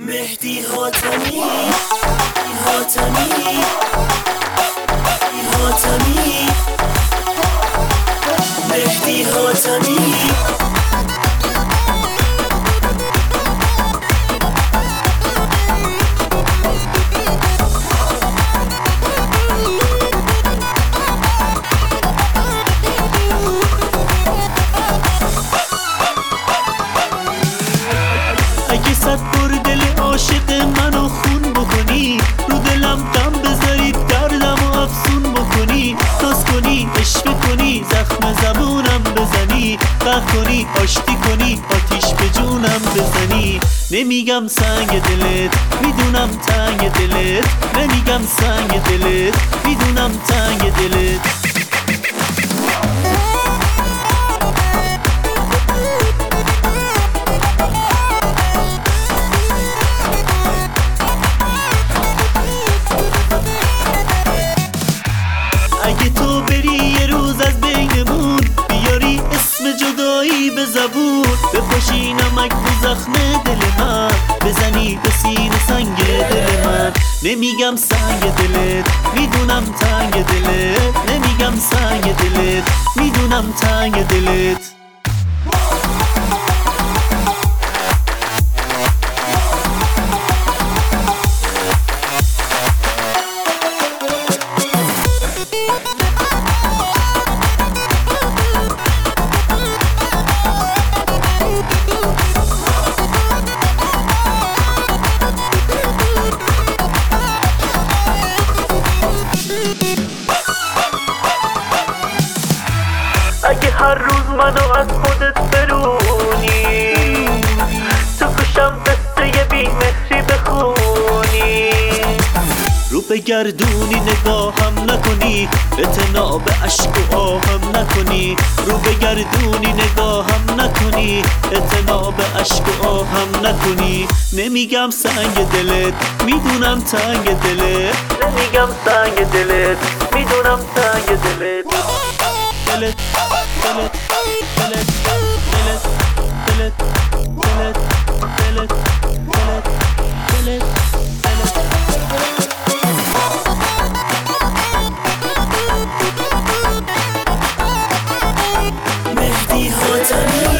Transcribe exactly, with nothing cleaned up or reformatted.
مهدی حاتمی حاتمی حاتمی مهدی حاتمی اگه صد بار دل عاشق منو خون بکنی، رو دلم دم بذاری، دردم و افسون بکنی، ناز کنی، عشق کنی، زخم زبونم بزنی، قهر کنی، آشتی کنی، آتیش به جونم بزنی. نمیگم سنگ دلت، میدونم تنگ دلت، نمیگم سنگ دلت، میدونم تنگ دلت. اگه تو بری یه روز از بینمون، بیاری اسم جدایی به زبون، بپاشی نمک رو زخم دل من، بزنی به سینه سنگ دل من. نمیگم سنگ دلت، میدونم تنگ دلت، نمیگم سنگ دلت، میدونم تنگ دلت. اگه هر روز منو از خودت برونی، تو کشم قصه بی‌مهری بخونی، رو بگردونی نگاهم نکنی، اعتنا به عشق و آهم نکنی، رو بگردونی نگاهم نکنی، اعتنا به عشق و آهم نکنی. نمیگم سنگ دلت، میدونم تنگ دلت، نمیگم سنگ دلت، میدونم تنگ دلت. دلت دلت دلت دلت دلت دلت دلت دلت دلت مهدی حاتمی